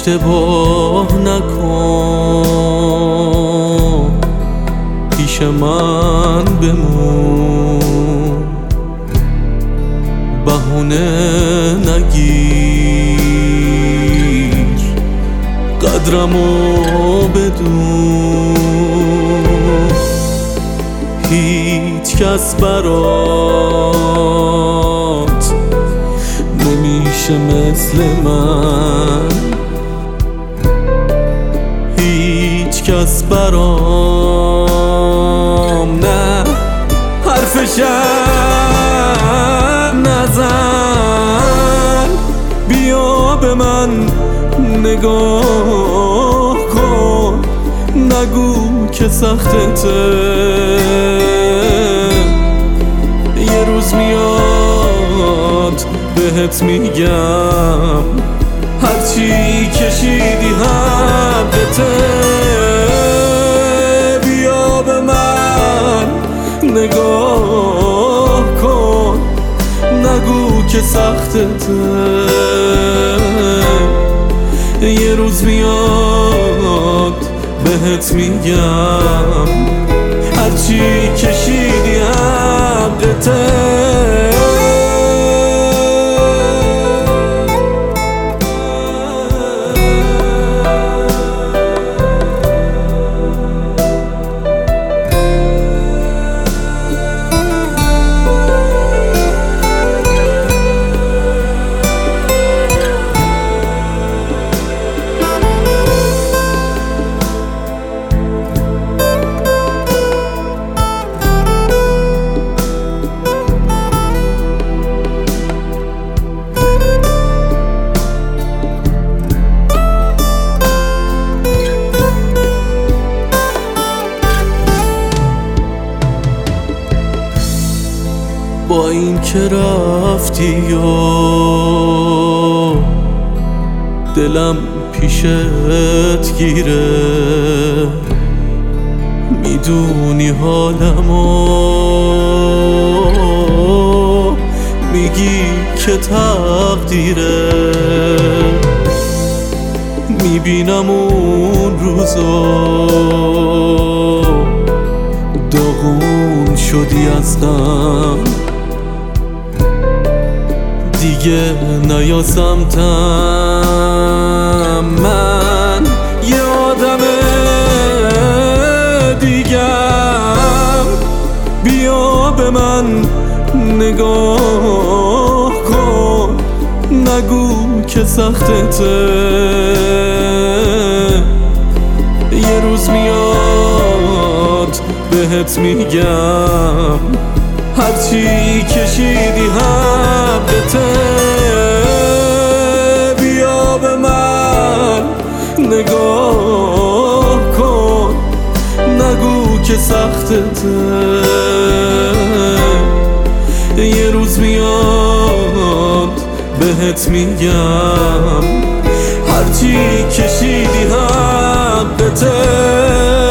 اشتباه نکن، پیش من بمون، بهونه نگیر، قدرمو بدون. هیچ کس برات نمیشه مثل من، هیچ کس برام نه حرفشم نزن. بیا به من نگاه کن، نگو که سختته، یه روز میاد بهت میگم هرچی کشیدی حقته. بیا به من نگاه کن، نگو که سختته، یه روز میاد بهت میگم هرچی کشیدی حقته. با این که رفتی و دلم پیشت گیره، میدونی حالمو، میگی که تقدیره. میبینم اون روزا داغون شدی از غم، دیگه نیا سمتم. من یه آدم دیگم، بیا به من نگاه کن، نگو که سختته، یه روز میاد بهت میگم هرچی کشیدی حقته. بیا به من نگاه کن، نگو که سختته، یه روز میاد بهت میگم هرچی کشیدی حقته.